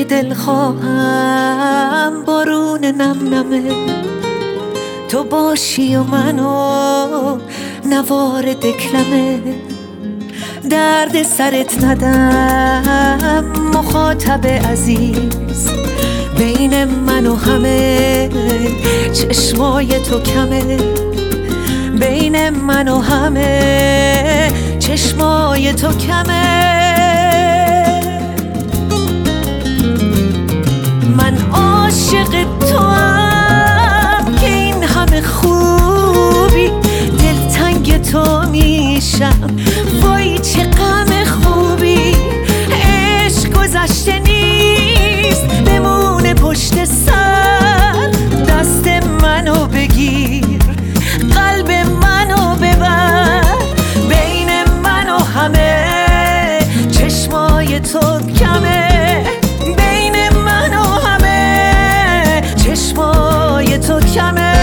دلخواهم بارون نم نمه تو باشی و منو نوار دکلمه درد سرت ندم مخاطب عزیز بین من و همه چشمای تو کمه بین من و همه چشمای تو کمه من عاشق توام که این همه خوبی دلتنگ تو میشم وای چه غم خوبی عشق گذشته نیست بمونه پشت سر دست منو بگیر قلب منو ببر بین من و همه چشمای تو کمه بین من و همه چشمای تو کمه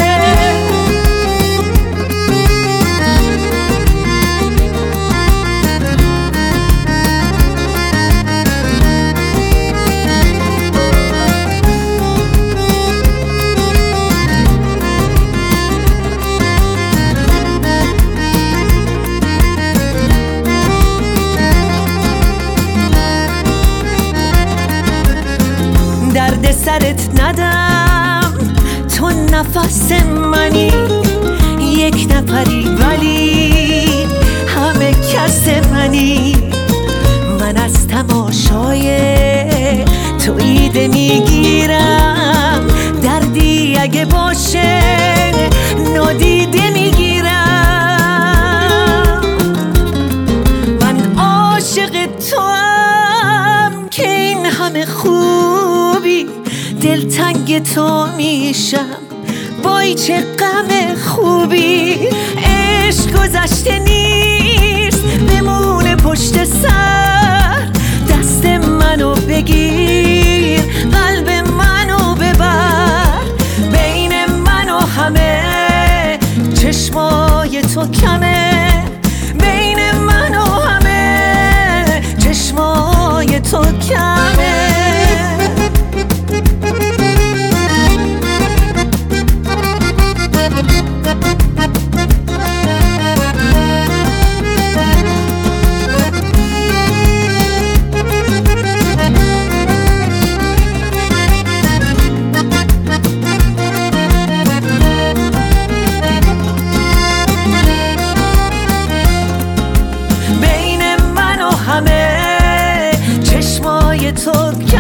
درد سرت ندم تو نفس منی یک نفری ولی همه کس منی من از تماشای تو ایده میگیرم دردی اگه باشه نادیده میگیرم من عاشق توام که این همه خوبی دلتنگ تو میشم وای چه غم خوبی عشق گذشته نیست بمونه پشت سر دست منو بگیر قلب منو ببر بین من و همه چشمای تو کمه بین من و همه چشمای تو کمه همه چشمای تو